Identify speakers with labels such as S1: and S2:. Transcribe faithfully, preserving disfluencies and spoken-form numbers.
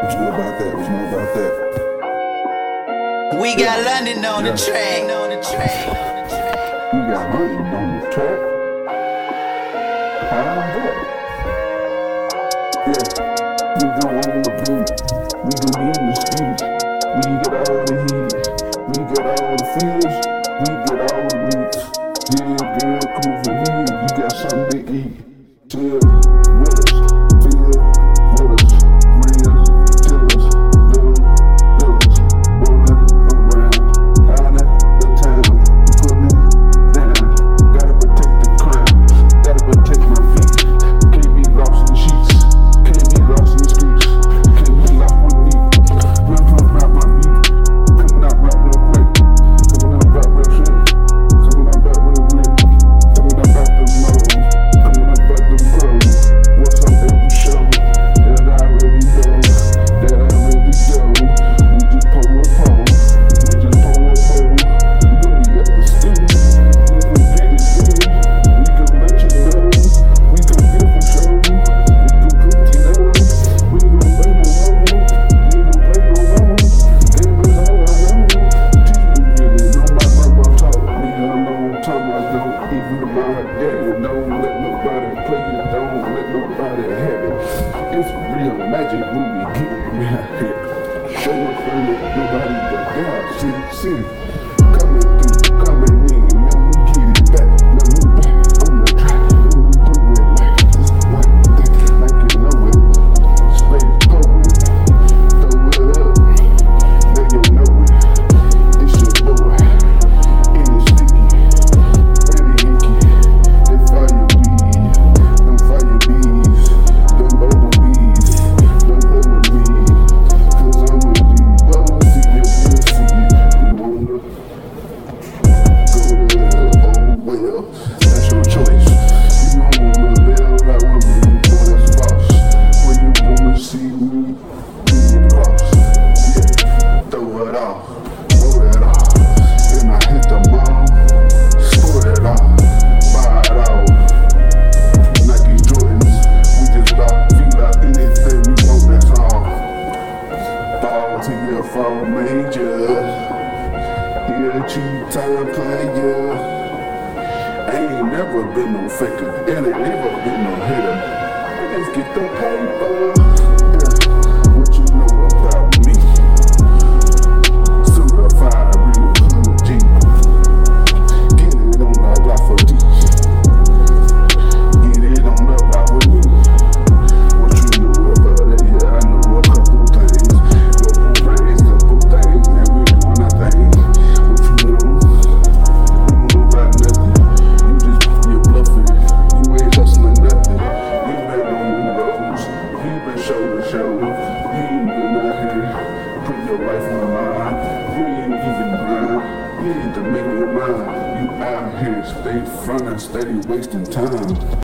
S1: What you know about that? What you know about that?
S2: We got London on the track. On the track.
S1: We got London on the track. How was that? Yeah, we go on the beat. We gon' be in the streets. We get all the heat. We get all the feels. We get all the reach. Yeah, girl, come over here. You got something to eat. Chill with us. Feel with us. Real killers. Little killers. Rolling around. Out of the town. Putting it down. Gotta protect the crown. Gotta protect my feet. Can't be lost in the sheets. Can't be lost in the streets. Can't be lost with me. Run from about my beat. Coming out right real quick. Coming out right real shit. Coming out right real quick. Coming out about the mode. Coming out about the road. What's up every show that I really know. That I really do. We just pull a pole. We just pull a pole. We gon' be at the studio. We gon' get it good. We gon' let you know. We gon' get it for sure. We gon' put it down. We gon' play no role. We gon' play no role. Game is all I know. Teach me really. Know my mama taught me a long time ago. Even my daddy don't let nobody play it. Don't let nobody have it. It's real magic when we get it out here. Show up for it. Nobody but God. See, see. Coming through, coming in. Now we get it back. Now we back on the track. And we do it like this. Like that. Like you know it. Spray the poet. Throw it up. Now you know it. This your boy. And it's sticky. Ready inky. They fire weed. Them fire bees. Them bumblebees. Them play with me. Cause I'm with you. Well, see it, we'll see it. You wanna go to hell? Oh well. That's your choice. You wanna live like with me. Boy, that's false. When you wanna see me, you get cross. Yeah, throw it off. Roll it off. Then I hit the mall. Sport it off. Buy it off. Nike Jordans. We just bought feel like anything we want, that's all. Fall to your fall major. Yeah, cheap time player. I ain't never been no faker. And I ain't never been no hitter. I just get the paper. Yeah, what you know about me? Certified real hood G. Get it on the block for D. Get it on the block with me. What you know about it? Yeah, I know a couple things. Couple things, couple things. And we doing our thing. What you know? You don't know about nothing. You just, you're bluffing. You ain't hustling nothing. You ain't on them roads. You been show to show. You ain't been out here. Put your life on the line. You ain't even grind. You need to make your mind. You out here, stay front and steady wasting time.